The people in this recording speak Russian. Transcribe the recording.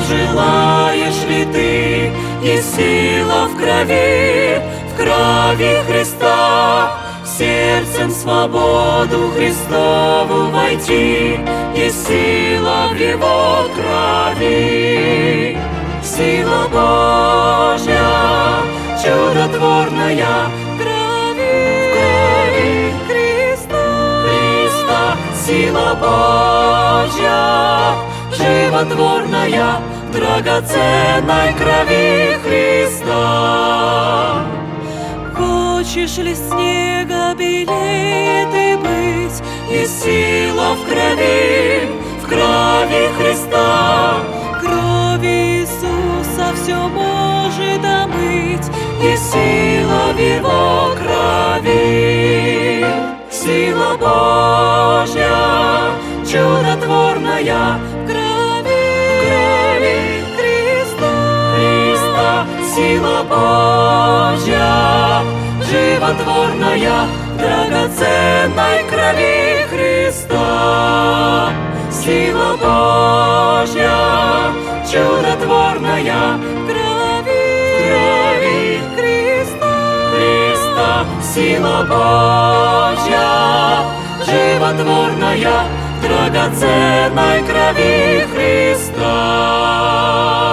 желаешь ли ты? Есть сила в крови Христа. Сердцем в свободу Христову войти, есть сила в Его крови. Сила Божья, чудотворная, в крови Христа. Сила Божья, животворная, в драгоценной крови Христа. Хочешь ли снега белее ты быть? Есть сила в крови Христа. Кровь Иисуса все может омыть, есть сила в Его крови. Сила Божья, чудотворная, в крови Христа. Сила Божья, животворная, в драгоценной крови Христа. Сила Божья, чудотворная, в крови Христа. Сила Божья, животворная, в драгоценной крови Христа.